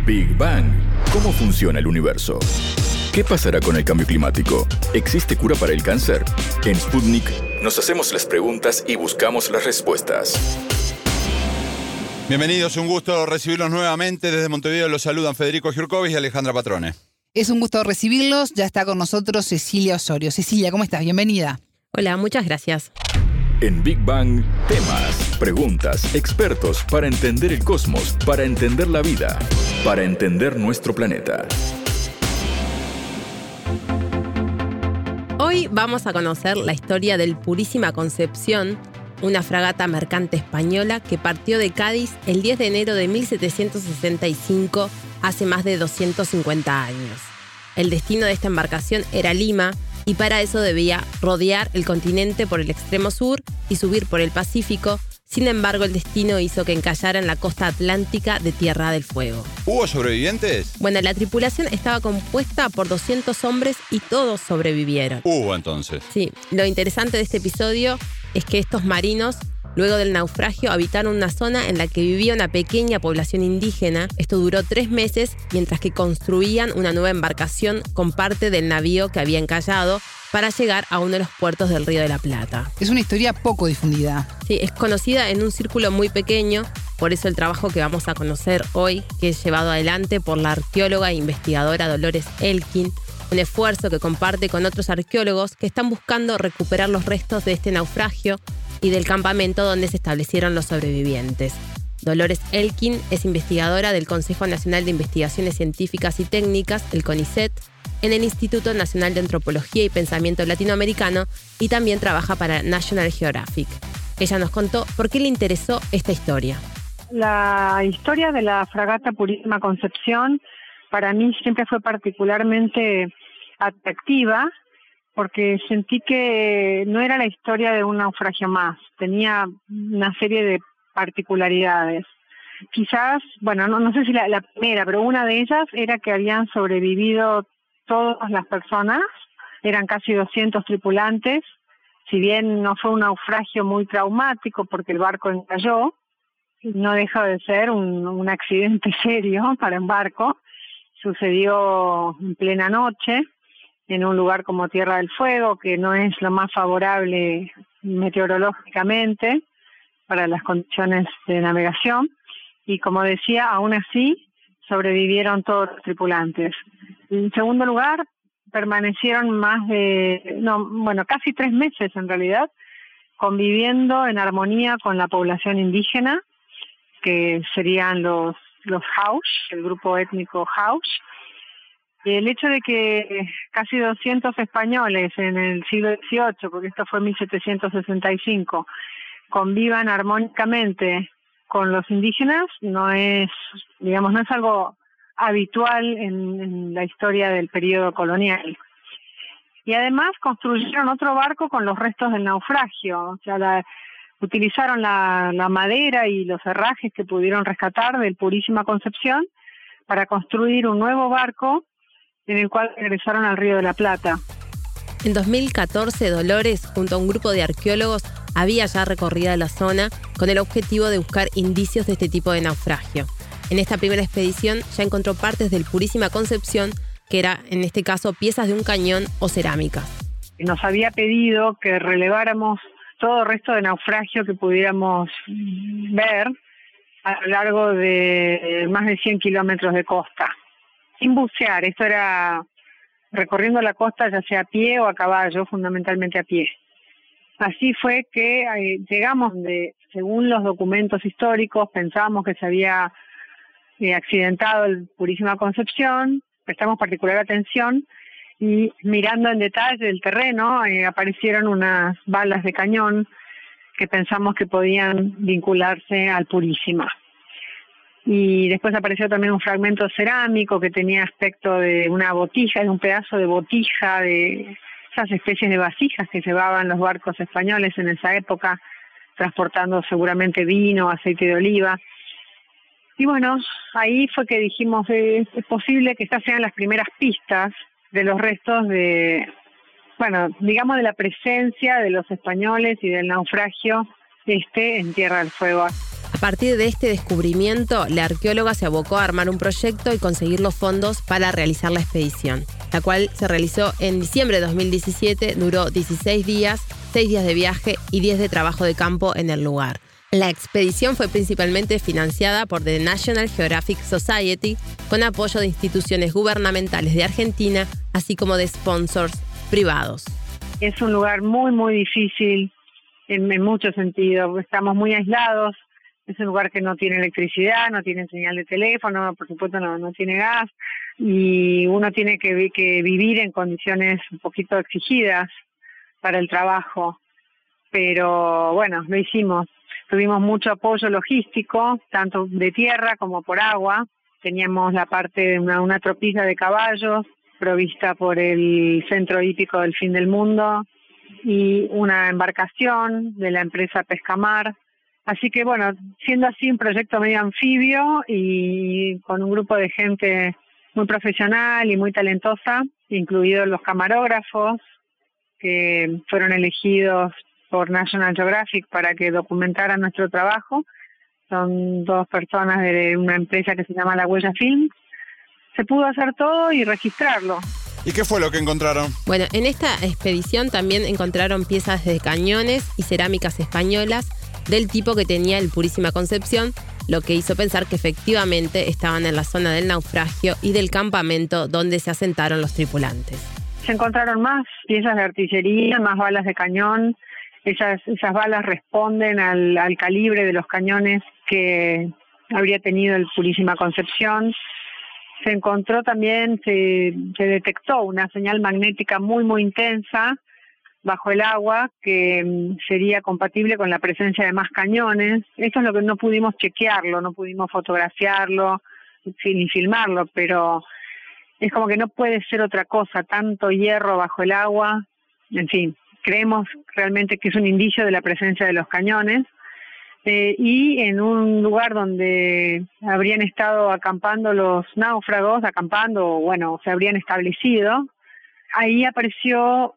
Big Bang. ¿Cómo funciona el universo? ¿Qué pasará con el cambio climático? ¿Existe cura para el cáncer? En Sputnik nos hacemos las preguntas y buscamos las respuestas. Bienvenidos, un gusto recibirlos nuevamente. Desde Montevideo los saludan Federico Giurkovic y Alejandra Patrone. Es un gusto recibirlos. Ya está con nosotros Cecilia Osorio. Cecilia, ¿cómo estás? Bienvenida. Hola, muchas gracias. En Big Bang, temas, preguntas, expertos para entender el cosmos, para entender la vida, para entender nuestro planeta. Hoy vamos a conocer la historia del Purísima Concepción, una fragata mercante española que partió de Cádiz el 10 de enero de 1765, hace más de 250 años. El destino de esta embarcación era Lima, y para eso debía rodear el continente por el extremo sur y subir por el Pacífico. Sin embargo, el destino hizo que encallara en la costa atlántica de Tierra del Fuego. ¿Hubo sobrevivientes? Bueno, la tripulación estaba compuesta por 200 hombres y todos sobrevivieron. Hubo entonces. Sí, lo interesante de este episodio es que estos marinos, luego del naufragio, habitaron una zona en la que vivía una pequeña población indígena. Esto duró 3 meses, mientras que construían una nueva embarcación con parte del navío que había encallado para llegar a uno de los puertos del Río de la Plata. Es una historia poco difundida. Sí, es conocida en un círculo muy pequeño, por eso el trabajo que vamos a conocer hoy, que es llevado adelante por la arqueóloga e investigadora Dolores Elkin, un esfuerzo que comparte con otros arqueólogos que están buscando recuperar los restos de este naufragio y del campamento donde se establecieron los sobrevivientes. Dolores Elkin es investigadora del Consejo Nacional de Investigaciones Científicas y Técnicas, el CONICET, en el Instituto Nacional de Antropología y Pensamiento Latinoamericano, y también trabaja para National Geographic. Ella nos contó por qué le interesó esta historia. La historia de la fragata Purísima Concepción para mí siempre fue particularmente atractiva, porque sentí que no era la historia de un naufragio más, tenía una serie de particularidades. Quizás, bueno, no sé si la primera, pero una de ellas era que habían sobrevivido todas las personas, eran casi 200 tripulantes, si bien no fue un naufragio muy traumático porque el barco encalló, no deja de ser un accidente serio para un barco. Sucedió en plena noche, en un lugar como Tierra del Fuego, que no es lo más favorable meteorológicamente para las condiciones de navegación, y como decía, aún así sobrevivieron todos los tripulantes. En segundo lugar, permanecieron casi 3 meses en realidad, conviviendo en armonía con la población indígena, que serían los Jauch, el grupo étnico Jauch. El hecho de que casi 200 españoles en el siglo XVIII, porque esto fue 1765, convivan armónicamente con los indígenas no es algo habitual en la historia del periodo colonial. Y además construyeron otro barco con los restos del naufragio, o sea, utilizaron la madera y los herrajes que pudieron rescatar del Purísima Concepción para construir un nuevo barco en el cual regresaron al Río de la Plata. En 2014, Dolores, junto a un grupo de arqueólogos, había ya recorrido la zona con el objetivo de buscar indicios de este tipo de naufragio. En esta primera expedición ya encontró partes del Purísima Concepción, que era, en este caso, piezas de un cañón o cerámica. Nos había pedido que releváramos todo resto de naufragio que pudiéramos ver a lo largo de más de 100 kilómetros de costa. Sin bucear, esto era recorriendo la costa ya sea a pie o a caballo, fundamentalmente a pie. Así fue que llegamos según los documentos históricos, pensábamos que se había accidentado el Purísima Concepción, prestamos particular atención y mirando en detalle el terreno aparecieron unas balas de cañón que pensamos que podían vincularse al Purísima. Y después apareció también un fragmento cerámico que tenía aspecto de una botija, de un pedazo de botija, de esas especies de vasijas que llevaban los barcos españoles en esa época, transportando seguramente vino, aceite de oliva. Y bueno, ahí fue que dijimos, es posible que estas sean las primeras pistas de los restos de la presencia de los españoles y del naufragio en Tierra del Fuego. A partir de este descubrimiento, la arqueóloga se abocó a armar un proyecto y conseguir los fondos para realizar la expedición, la cual se realizó en diciembre de 2017, duró 16 días, 6 días de viaje y 10 de trabajo de campo en el lugar. La expedición fue principalmente financiada por The National Geographic Society, con apoyo de instituciones gubernamentales de Argentina, así como de sponsors privados. Es un lugar muy, muy difícil en muchos sentidos. Estamos muy aislados. Es un lugar que no tiene electricidad, no tiene señal de teléfono, por supuesto no tiene gas, y uno tiene que vivir en condiciones un poquito exigidas para el trabajo. Pero bueno, lo hicimos. Tuvimos mucho apoyo logístico, tanto de tierra como por agua. Teníamos la parte de una tropilla de caballos provista por el Centro Hípico del Fin del Mundo y una embarcación de la empresa Pescamar. Así que bueno, siendo así un proyecto medio anfibio y con un grupo de gente muy profesional y muy talentosa, incluidos los camarógrafos que fueron elegidos por National Geographic para que documentaran nuestro trabajo. Son 2 personas de una empresa que se llama La Huella Film. Se pudo hacer todo y registrarlo. ¿Y qué fue lo que encontraron? Bueno, en esta expedición también encontraron piezas de cañones y cerámicas españolas del tipo que tenía el Purísima Concepción, lo que hizo pensar que efectivamente estaban en la zona del naufragio y del campamento donde se asentaron los tripulantes. Se encontraron más piezas de artillería, más balas de cañón. Esas balas responden al calibre de los cañones que habría tenido el Purísima Concepción. Se encontró también, se detectó una señal magnética muy, muy intensa bajo el agua que sería compatible con la presencia de más cañones. Esto es lo que no pudimos chequearlo, no pudimos fotografiarlo ni filmarlo, pero es como que no puede ser otra cosa, tanto hierro bajo el agua. En fin, creemos realmente que es un indicio de la presencia de los cañones. Y en un lugar donde habrían estado acampando los náufragos, se habrían establecido, ahí aparecieron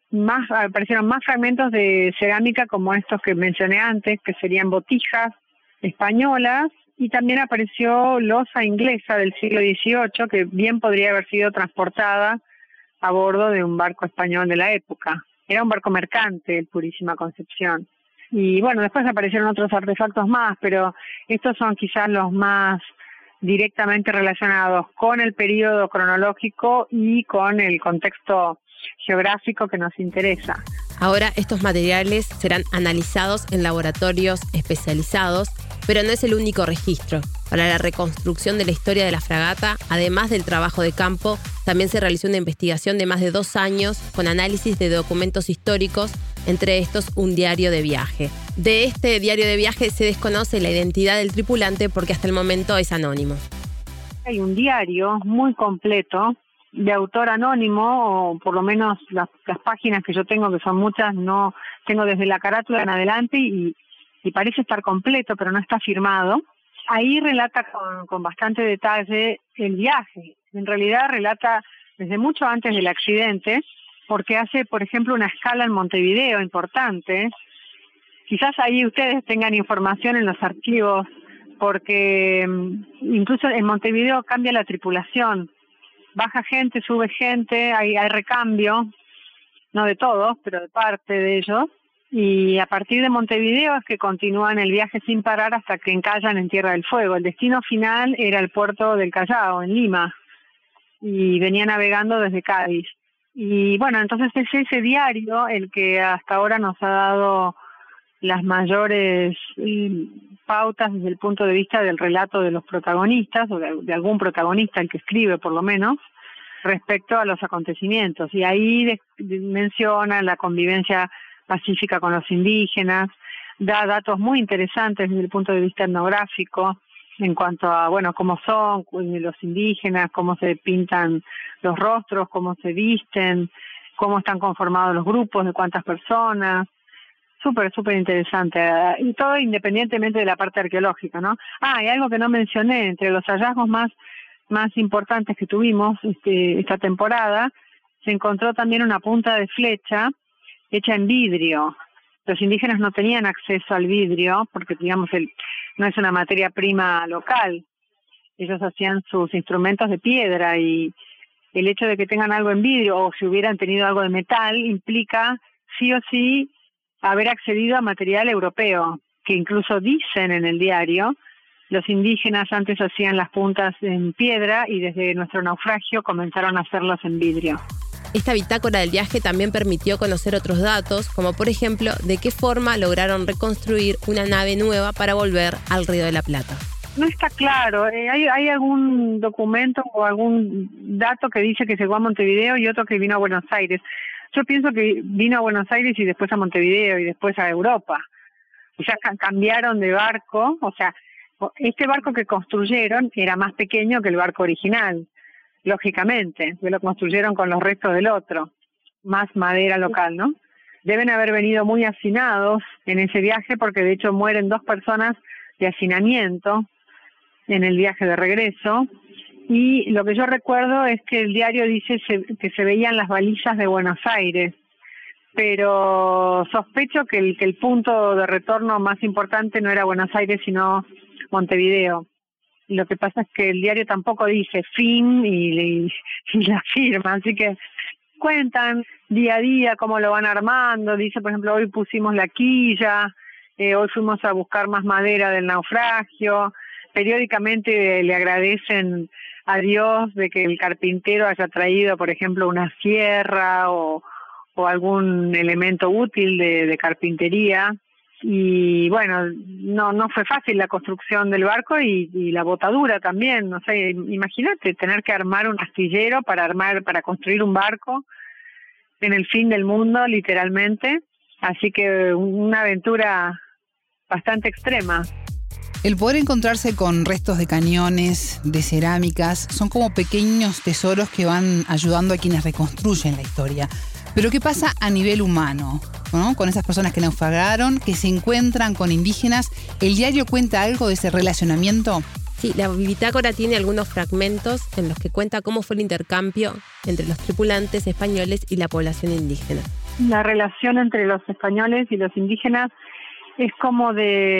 más fragmentos de cerámica como estos que mencioné antes, que serían botijas españolas, y también apareció loza inglesa del siglo XVIII, que bien podría haber sido transportada a bordo de un barco español de la época. Era un barco mercante, el Purísima Concepción. Y bueno, después aparecieron otros artefactos más, pero estos son quizás los más directamente relacionados con el periodo cronológico y con el contexto geográfico que nos interesa. Ahora estos materiales serán analizados en laboratorios especializados, pero no es el único registro. Para la reconstrucción de la historia de la fragata, además del trabajo de campo, también se realizó una investigación de más de 2 años con análisis de documentos históricos, entre estos un diario de viaje. De este diario de viaje se desconoce la identidad del tripulante porque hasta el momento es anónimo. Hay un diario muy completo de autor anónimo, o por lo menos las páginas que yo tengo, que son muchas, no tengo desde la carátula en adelante y parece estar completo, pero no está firmado. Ahí relata con bastante detalle el viaje. En realidad relata desde mucho antes del accidente, porque hace, por ejemplo, una escala en Montevideo importante. Quizás ahí ustedes tengan información en los archivos, porque incluso en Montevideo cambia la tripulación. Baja gente, sube gente, hay recambio, no de todos, pero de parte de ellos. Y a partir de Montevideo es que continúan el viaje sin parar hasta que encallan en Tierra del Fuego. El destino final era el puerto del Callao, en Lima, y venía navegando desde Cádiz. Y bueno, entonces es ese diario el que hasta ahora nos ha dado las mayores pautas desde el punto de vista del relato de los protagonistas, o de algún protagonista, el que escribe por lo menos, respecto a los acontecimientos. Y ahí menciona la convivencia pacífica con los indígenas, da datos muy interesantes desde el punto de vista etnográfico en cuanto a, cómo son los indígenas, cómo se pintan los rostros, cómo se visten, cómo están conformados los grupos, de cuántas personas. Súper interesante. Y todo independientemente de la parte arqueológica, ¿no? Y algo que no mencioné, entre los hallazgos más importantes que tuvimos esta temporada, se encontró también una punta de flecha hecha en vidrio. los indígenas no tenían acceso al vidrio porque, digamos, no es una materia prima local. Ellos hacían sus instrumentos de piedra y el hecho de que tengan algo en vidrio o si hubieran tenido algo de metal implica sí o sí haber accedido a material europeo, que incluso dicen en el diario, los indígenas antes hacían las puntas en piedra y desde nuestro naufragio comenzaron a hacerlas en vidrio. Esta bitácora del viaje también permitió conocer otros datos, como por ejemplo, de qué forma lograron reconstruir una nave nueva para volver al Río de la Plata. No está claro. ¿Hay algún documento o algún dato que dice que llegó a Montevideo y otro que vino a Buenos Aires? Yo pienso que vino a Buenos Aires y después a Montevideo y después a Europa. Y ya cambiaron de barco. O sea, este barco que construyeron era más pequeño que el barco original, lógicamente, que lo construyeron con los restos del otro, más madera local, ¿no? Deben haber venido muy hacinados en ese viaje porque de hecho mueren 2 personas de hacinamiento en el viaje de regreso, y lo que yo recuerdo es que el diario dice que se veían las valillas de Buenos Aires, pero sospecho que el punto de retorno más importante no era Buenos Aires sino Montevideo. Lo que pasa es que el diario tampoco dice fin y la firma, así que cuentan día a día cómo lo van armando. Dice, por ejemplo, hoy pusimos la quilla, hoy fuimos a buscar más madera del naufragio. Periódicamente le agradecen a Dios de que el carpintero haya traído, por ejemplo, una sierra o algún elemento útil de carpintería. Y bueno, no fue fácil la construcción del barco y la botadura también. No sé, imagínate tener que armar un astillero para construir un barco en el fin del mundo, literalmente. Así que una aventura bastante extrema. El poder encontrarse con restos de cañones, de cerámicas, son como pequeños tesoros que van ayudando a quienes reconstruyen la historia. Pero ¿qué pasa a nivel humano? ¿No? Con esas personas que naufragaron, que se encuentran con indígenas. ¿El diario cuenta algo de ese relacionamiento? Sí, la bitácora tiene algunos fragmentos en los que cuenta cómo fue el intercambio entre los tripulantes españoles y la población indígena. La relación entre los españoles y los indígenas es como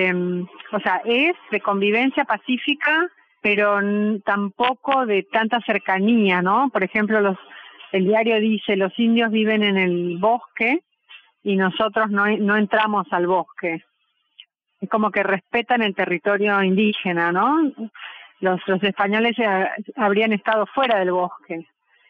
es de convivencia pacífica, pero tampoco de tanta cercanía, ¿no? Por ejemplo, el diario dice, los indios viven en el bosque y nosotros no entramos al bosque. Es como que respetan el territorio indígena, ¿no? Los españoles habrían estado fuera del bosque.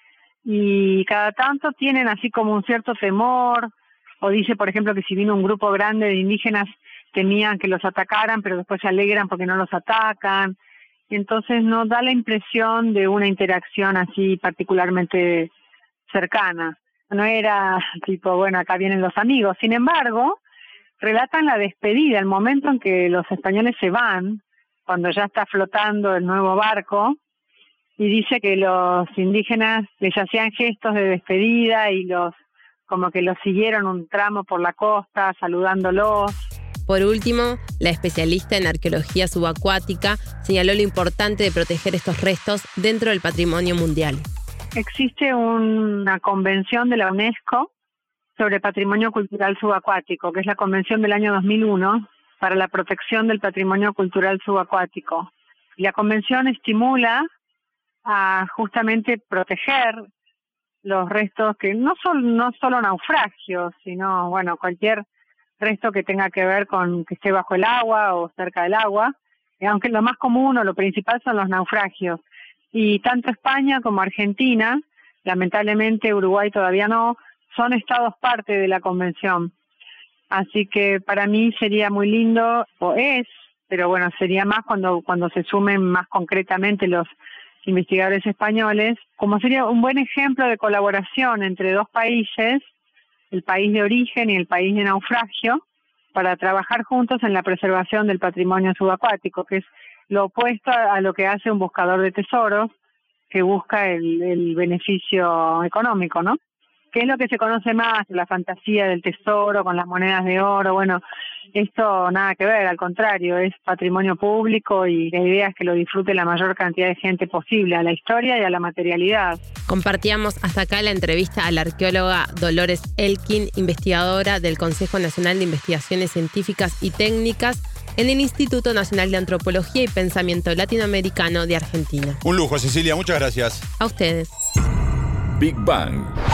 Y cada tanto tienen así como un cierto temor, o dice, por ejemplo, que si vino un grupo grande de indígenas temían que los atacaran, pero después se alegran porque no los atacan. Entonces no da la impresión de una interacción así particularmente cercana. No era tipo, bueno, acá vienen los amigos. Sin embargo, relatan la despedida, el momento en que los españoles se van, cuando ya está flotando el nuevo barco, y dice que los indígenas les hacían gestos de despedida y como que los siguieron un tramo por la costa, saludándolos. Por último, la especialista en arqueología subacuática señaló lo importante de proteger estos restos dentro del patrimonio mundial. Existe una convención de la UNESCO sobre patrimonio cultural subacuático, que es la convención del año 2001 para la protección del patrimonio cultural subacuático. Y la convención estimula a justamente proteger los restos que no solo naufragios, sino bueno, cualquier resto que tenga que ver con que esté bajo el agua o cerca del agua, aunque lo más común o lo principal son los naufragios. Y tanto España como Argentina, lamentablemente Uruguay todavía no, son estados parte de la convención. Así que para mí sería muy lindo, o es, pero bueno, sería más cuando se sumen más concretamente los investigadores españoles, como sería un buen ejemplo de colaboración entre dos países, el país de origen y el país de naufragio, para trabajar juntos en la preservación del patrimonio subacuático, que es lo opuesto a lo que hace un buscador de tesoros, que busca el beneficio económico, ¿no? que es lo que se conoce más, la fantasía del tesoro con las monedas de oro. Bueno, esto nada que ver, al contrario, es patrimonio público y la idea es que lo disfrute la mayor cantidad de gente posible, a la historia y a la materialidad. Compartíamos hasta acá la entrevista a la arqueóloga Dolores Elkin, investigadora del Consejo Nacional de Investigaciones Científicas y Técnicas en el Instituto Nacional de Antropología y Pensamiento Latinoamericano de Argentina. Un lujo, Cecilia, muchas gracias. A ustedes. Big Bang.